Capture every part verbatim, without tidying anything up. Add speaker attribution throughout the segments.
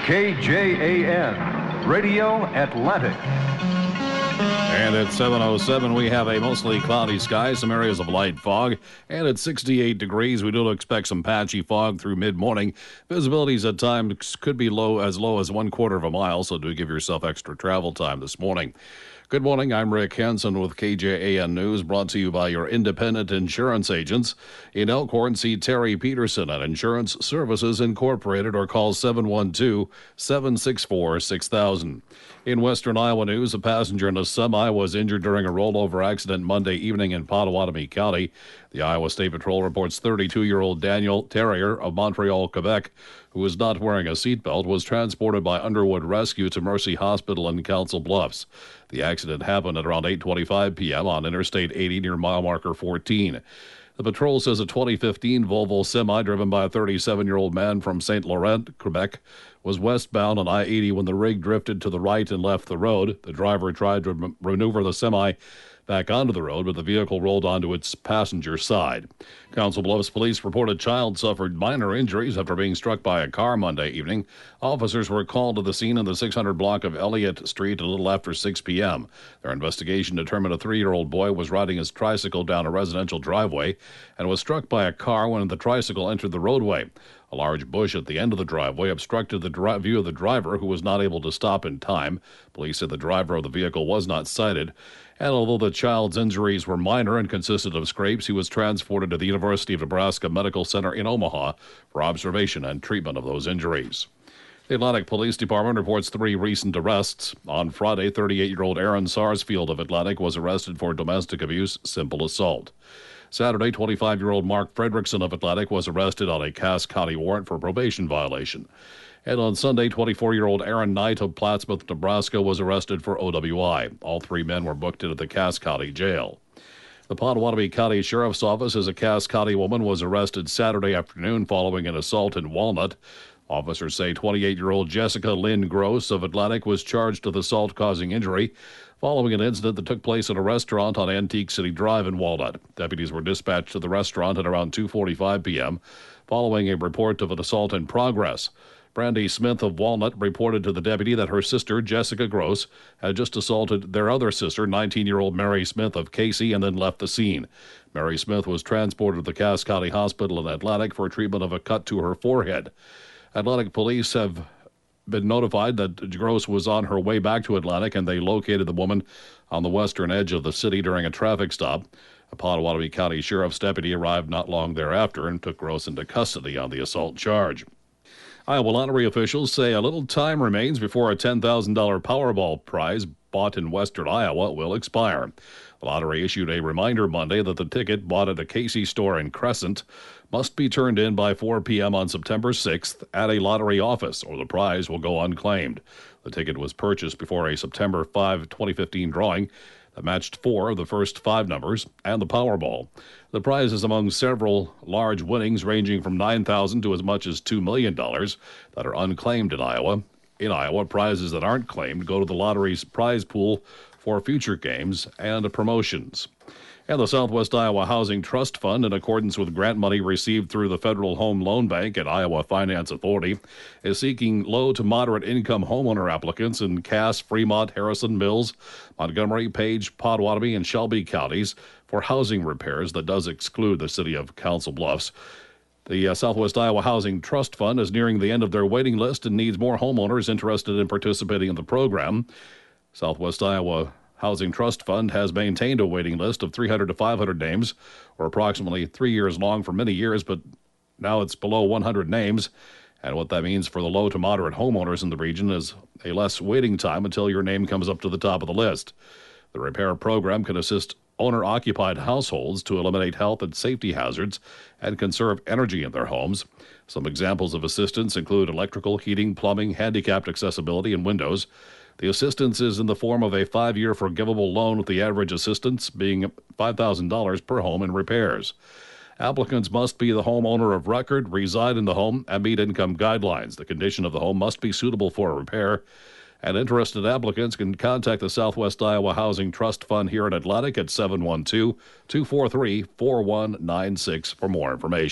Speaker 1: K J A N, Radio Atlantic.
Speaker 2: And at seven oh seven, we have a mostly cloudy sky, some areas of light fog. And at sixty-eight degrees, we do expect some patchy fog through mid-morning. Visibilities at times could be low as low as one quarter of a mile, so do give yourself extra travel time this morning. Good morning, I'm Rick Hansen with K J A N News, brought to you by your independent insurance agents. In Elkhorn, see Terry Peterson at Insurance Services Incorporated or call seven one two, seven six four, six thousand. In western Iowa news, a passenger in a semi was injured during a rollover accident Monday evening in Potawatomi County. The Iowa State Patrol reports thirty-two-year-old Daniel Terrier of Montreal, Quebec, who was not wearing a seatbelt, was transported by Underwood Rescue to Mercy Hospital in Council Bluffs. The accident happened at around eight twenty-five p.m. on Interstate eighty near mile marker fourteen. The patrol says a twenty fifteen Volvo semi driven by a thirty-seven-year-old man from Saint Laurent, Quebec, was westbound on I eighty when the rig drifted to the right and left the road. The driver tried to maneuver the semi back onto the road, but the vehicle rolled onto its passenger side. Council Bluffs police report a child suffered minor injuries after being struck by a car Monday evening. Officers were called to the scene in the six hundred block of Elliott Street a little after six p.m. Their investigation determined a three-year-old boy was riding his tricycle down a residential driveway and was struck by a car when the tricycle entered the roadway. A large bush at the end of the driveway obstructed the dri- view of the driver, who was not able to stop in time. Police said the driver of the vehicle was not cited. And although the child's injuries were minor and consisted of scrapes, he was transported to the University of Nebraska Medical Center in Omaha for observation and treatment of those injuries. The Atlantic Police Department reports three recent arrests. On Friday, thirty-eight-year-old Aaron Sarsfield of Atlantic was arrested for domestic abuse, simple assault. Saturday, twenty-five-year-old Mark Fredrickson of Atlantic was arrested on a Cass County warrant for probation violation. And on Sunday, twenty-four-year-old Aaron Knight of Plattsmouth, Nebraska, was arrested for O W I. All three men were booked into the Cass County Jail. The Potawatomi County Sheriff's Office says a Cass County woman was arrested Saturday afternoon following an assault in Walnut. Officers say twenty-eight-year-old Jessica Lynn Gross of Atlantic was charged with assault causing injury following an incident that took place at a restaurant on Antique City Drive in Walnut. Deputies were dispatched to the restaurant at around two forty-five p.m. following a report of an assault in progress. Brandy Smith of Walnut reported to the deputy that her sister, Jessica Gross, had just assaulted their other sister, nineteen-year-old Mary Smith of Casey, and then left the scene. Mary Smith was transported to the Cass County Hospital in Atlantic for treatment of a cut to her forehead. Atlantic police have been notified that Gross was on her way back to Atlantic, and they located the woman on the western edge of the city during a traffic stop. A Potawatomi County Sheriff's deputy arrived not long thereafter and took Gross into custody on the assault charge. Iowa lottery officials say a little time remains before a ten thousand dollars Powerball prize bought in western Iowa will expire. The lottery issued a reminder Monday that the ticket bought at a Casey store in Crescent must be turned in by four p.m. on September sixth at a lottery office, or the prize will go unclaimed. The ticket was purchased before a September fifth, twenty fifteen drawing that matched four of the first five numbers and the Powerball. The prize is among several large winnings ranging from nine thousand dollars to as much as two million dollars that are unclaimed in Iowa. In Iowa, prizes that aren't claimed go to the lottery's prize pool for future games and promotions. And the Southwest Iowa Housing Trust Fund, in accordance with grant money received through the Federal Home Loan Bank and Iowa Finance Authority, is seeking low to moderate income homeowner applicants in Cass, Fremont, Harrison Mills, Montgomery, Page, Potawatomi, and Shelby counties for housing repairs. That does exclude the city of Council Bluffs. The uh, Southwest Iowa Housing Trust Fund is nearing the end of their waiting list and needs more homeowners interested in participating in the program. Southwest Iowa Housing Trust Fund has maintained a waiting list of three hundred to five hundred names, or approximately three years long for many years, but now it's below one hundred names. And what that means for the low to moderate homeowners in the region is a less waiting time until your name comes up to the top of the list. The repair program can assist owner-occupied households to eliminate health and safety hazards and conserve energy in their homes. Some examples of assistance include electrical, heating, plumbing, handicapped accessibility, and windows. The assistance is in the form of a five-year forgivable loan, with the average assistance being five thousand dollars per home in repairs. Applicants must be the homeowner of record, reside in the home, and meet income guidelines. The condition of the home must be suitable for repair. And interested applicants can contact the Southwest Iowa Housing Trust Fund here in Atlantic at seven one two, two four three, four one nine six for more information.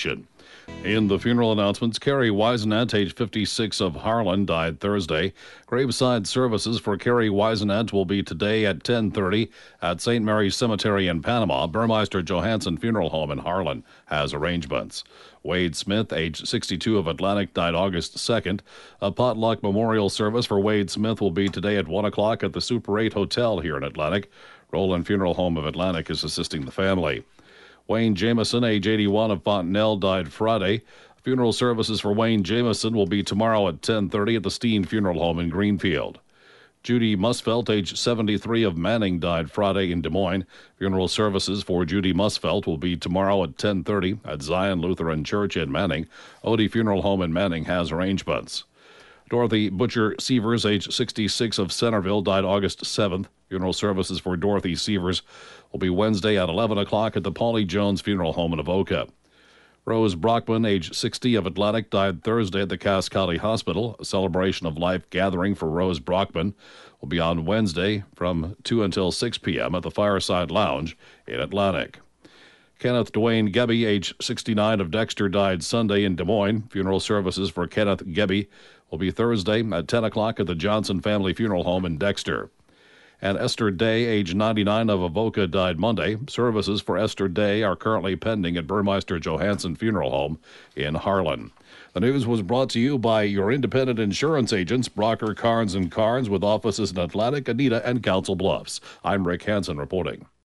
Speaker 2: In the funeral announcements, Carrie Wisenant, age fifty-six, of Harlan, died Thursday. Graveside services for Carrie Wisenant will be today at ten thirty at Saint Mary's Cemetery in Panama. Burmeister Johansson Funeral Home in Harlan has arrangements. Wade Smith, age sixty-two, of Atlantic, died August second. A potluck memorial service for Wade Smith will be today at one o'clock at the Super eight Hotel here in Atlantic. Roland Funeral Home of Atlantic is assisting the family. Wayne Jameson, age eighty-one, of Fontenelle, died Friday. Funeral services for Wayne Jameson will be tomorrow at ten thirty at the Steen Funeral Home in Greenfield. Judy Musfelt, age seventy-three, of Manning, died Friday in Des Moines. Funeral services for Judy Musfelt will be tomorrow at ten thirty at Zion Lutheran Church in Manning. Odie Funeral Home in Manning has arrangements. Dorothy Butcher Severs, age sixty-six, of Centerville, died August seventh. Funeral services for Dorothy Severs will be Wednesday at eleven o'clock at the Paulie Jones Funeral Home in Avoca. Rose Brockman, age sixty, of Atlantic, died Thursday at the Cass County Hospital. A celebration of life gathering for Rose Brockman will be on Wednesday from two until six p.m. at the Fireside Lounge in Atlantic. Kenneth Dwayne Gebby, age sixty-nine, of Dexter, died Sunday in Des Moines. Funeral services for Kenneth Gebby will be Thursday at ten o'clock at the Johnson Family Funeral Home in Dexter. And Esther Day, age ninety-nine, of Avoca, died Monday. Services for Esther Day are currently pending at Burmeister Johansson Funeral Home in Harlan. The news was brought to you by your independent insurance agents, Brocker, Carnes and Carnes, with offices in Atlantic, Anita, and Council Bluffs. I'm Rick Hansen reporting.